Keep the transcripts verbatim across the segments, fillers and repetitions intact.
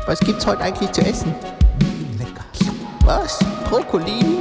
Was gibt's heute eigentlich zu essen? Lecker. Was? Brokkolini?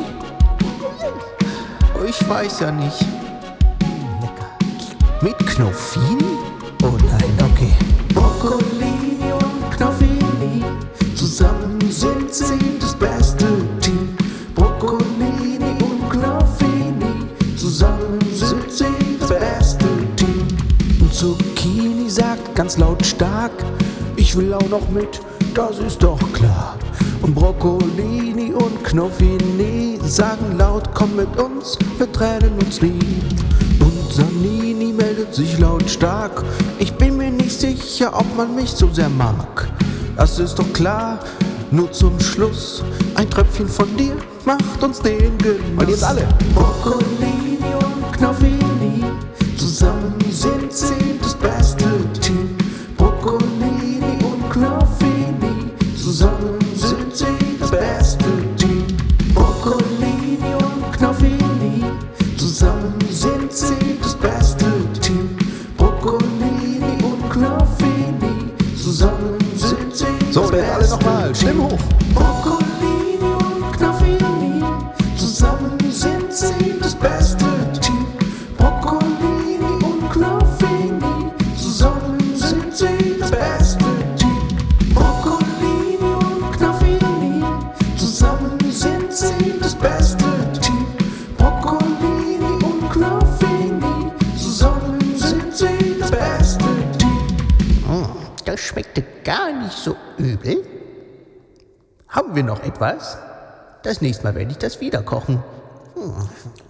Ich weiß ja nicht. Lecker. Mit Knoffini? Oh nein, okay. Brokkolini und Knoffini, zusammen sind sie das beste Team. Brokkolini und Knoffini, zusammen sind sie das beste Team. Und Zucchini sagt ganz lautstark: Ich will auch noch mit, das ist doch klar. Und Brokkolini und Knoffini sagen laut: Komm mit uns, wir trennen uns nie. Und Sanini meldet sich lautstark: Ich bin mir nicht sicher, ob man mich so sehr mag. Das ist doch klar, nur zum Schluss: Ein Tröpfchen von dir macht uns den Genuss. Und jetzt alle. Brokkolini und Knoffini, zusammen sind sie das beste Team. Brokkolini und Knoffini, zusammen sind sie das beste Team. Brokkolini und Knoffini, zusammen sind sie das beste Team. Brokkolini und Knoffini, zusammen sind sie das So, beste jetzt alle nochmal. Schlimm hoch. Brokkolini und Knoffini, zusammen sind sie das beste Team. Brokkolini und Knoffini, zusammen sind sie das beste Team. Brokkolini und Knoffini, zusammen sind sie das beste Team. Brokkolini und Knoffini, zusammen sind sie das beste Team. Hm, das schmeckte gar nicht so übel. Haben wir noch etwas? Das nächste Mal werde ich das wieder kochen. Hm.